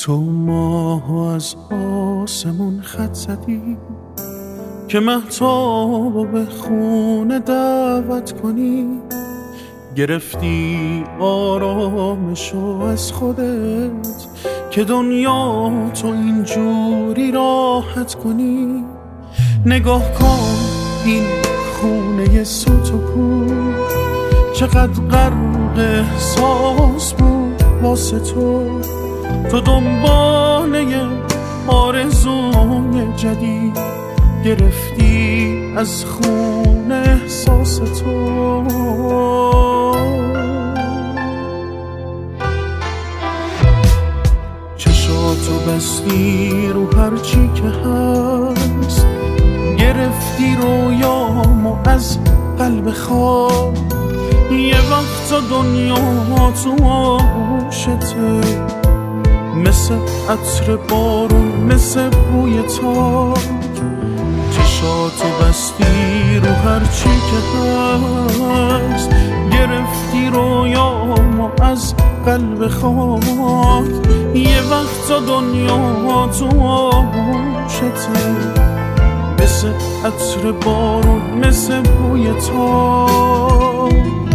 تو ماه از آسمون خط زدی که مهتابو به خونه دعوت کنی، گرفتی آرامشو از خودت که دنیا تو اینجوری راحت کنی. نگاه کن این خونه سوت و کور چقدر غرق احساس بود واسه تو دنباله آرزوی جدید گرفتی از خون احساس تو. چشاتو بستی رو هرچی که هست، گرفتی رویامو از قلب خواب. یه وقتا دنیا تو آغوشته، مثل عطر بارون، مثل بوی تاک. چشاتو بستی رو هرچی که هست، گرفتی رویامو از قلب خاک. یه وقتا دنیا تو آغوشته، مثل عطر بارون، مثل بوی تاک.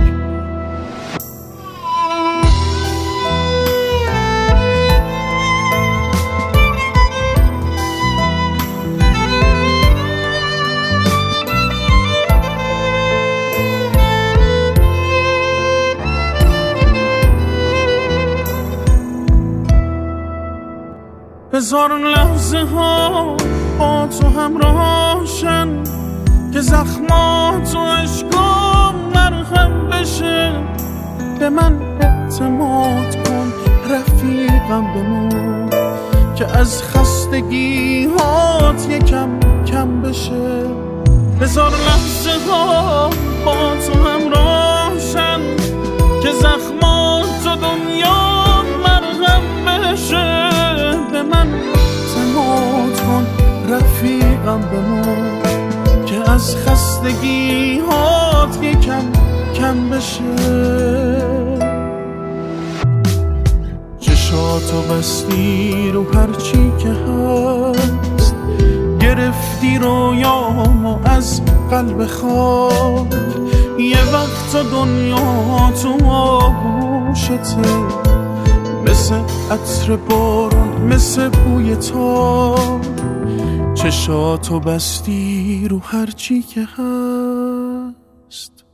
هزار لحظه ها با تو همراهشن که زخمات و عشقام مرهم بشه. به من اعتماد کن رفیقم بمون که از خستگی‌هات یکم کم بشه. هزار لحظه ها با تو همراهشن که زخمات و دنیا مرهم بشه. به من اعتماد کن رفیقم بمون که از خستگی‌هات یکم کم بشه. چشاتو بستی رو هرچی که هست، گرفتی رویامو از قلب خاک. یه وقتا دنیا تو آغوشته، مثل عطر بارون، مثل بوی تاک. چشاتو بستی رو هرچی که هست،